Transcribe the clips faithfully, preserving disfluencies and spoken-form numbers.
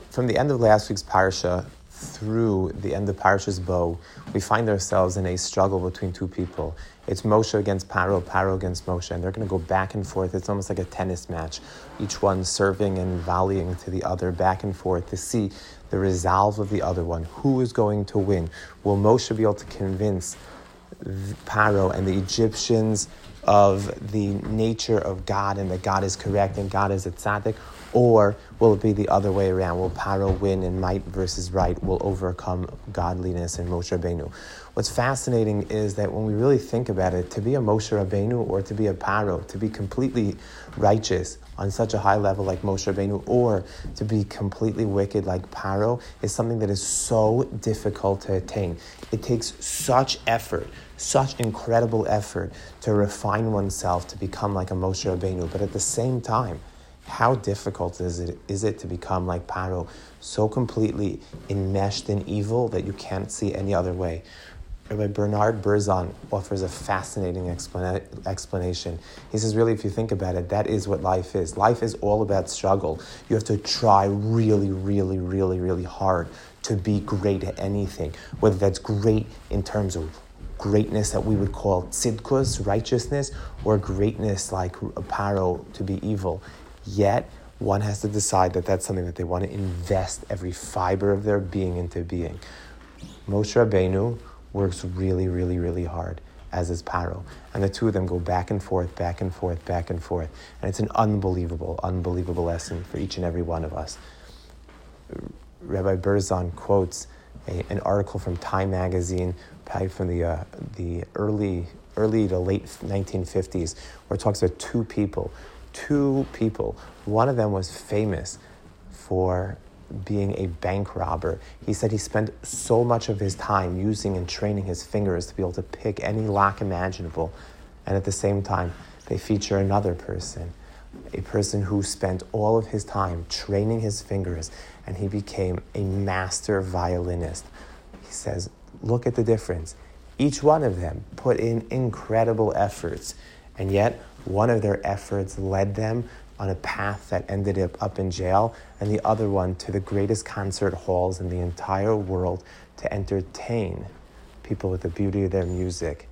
From the end of last week's parsha through the end of Parshas Bo, we find ourselves in a struggle between two people. It's Moshe against Paro, Paro against Moshe, and they're going to go back and forth. It's almost like a tennis match, each one serving and volleying to the other back and forth to see the resolve of the other one. Who is going to win? Will Moshe be able to convince Paro and the Egyptians of the nature of God and that God is correct and God is a tzaddik? Or will it be the other way around? Will Paro win and might versus right will overcome godliness and Moshe Rabbeinu? What's fascinating is that when we really think about it, to be a Moshe Rabbeinu or to be a Paro, to be completely righteous on such a high level like Moshe Rabbeinu, or to be completely wicked like Paro, is something that is so difficult to attain. It takes such effort, such incredible effort to refine oneself to become like a Moshe Rabbeinu. But at the same time, how difficult is it is it to become like Paro, so completely enmeshed in evil that you can't see any other way? Rabbi Bernard Berzon offers a fascinating explana- explanation. He says, really, if you think about it, that is what life is. Life is all about struggle. You have to try really, really, really, really hard to be great at anything, whether that's great in terms of greatness that we would call tzidkus, righteousness, or greatness like Paro, to be evil. Yet, one has to decide that that's something that they want to invest every fiber of their being into being. Moshe Rabbeinu works really, really, really hard, as is Paro. And the two of them go back and forth, back and forth, back and forth. And it's an unbelievable, unbelievable lesson for each and every one of us. Rabbi Berzon quotes a, an article from Time magazine, probably from the uh, the early, early to late nineteen fifties, where it talks about two people. Two people. One of them was famous for being a bank robber. He said he spent so much of his time using and training his fingers to be able to pick any lock imaginable. And at the same time, they feature another person, a person who spent all of his time training his fingers, and he became a master violinist. He says, look at the difference. Each one of them put in incredible efforts, and yet one of their efforts led them on a path that ended up up in jail, and the other one to the greatest concert halls in the entire world to entertain people with the beauty of their music.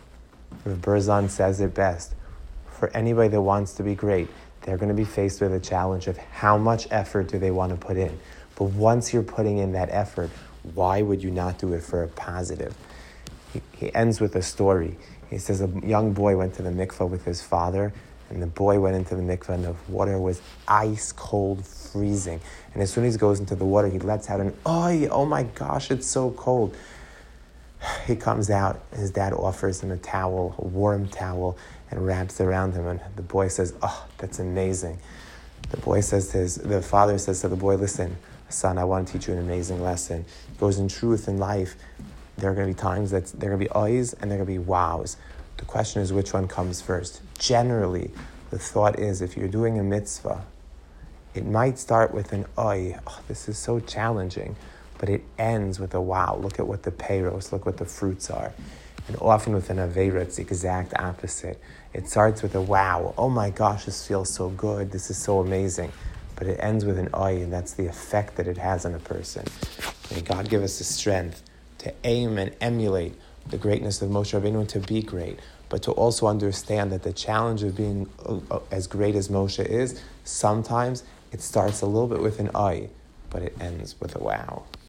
Rav Berzon says it best. For anybody that wants to be great, they're going to be faced with a challenge of how much effort do they want to put in. But once you're putting in that effort, why would you not do it for a positive? He, he ends with a story. He says a young boy went to the mikveh with his father, and the boy went into the mikveh and the water was ice cold, freezing. And as soon as he goes into the water, he lets out an, "Oy, oh my gosh, it's so cold." He comes out, his dad offers him a towel, a warm towel, and wraps it around him. And the boy says, "Oh, that's amazing." The boy says to his, the father says to the boy, "Listen, son, I want to teach you an amazing lesson." He goes, in truth, in life, there are going to be times that there are going to be oyes and there are going to be wows. The question is, which one comes first? Generally, the thought is, if you're doing a mitzvah, it might start with an oy, oh, this is so challenging, but it ends with a wow. Look at what the peiros, look what the fruits are. And often with an aveira, it's the exact opposite. It starts with a wow, oh my gosh, this feels so good, this is so amazing. But it ends with an oy, and that's the effect that it has on a person. May God give us the strength to aim and emulate the greatness of Moshe Rabbeinu, to be great, but to also understand that the challenge of being uh, as great as Moshe is, sometimes it starts a little bit with an I, but it ends with a wow.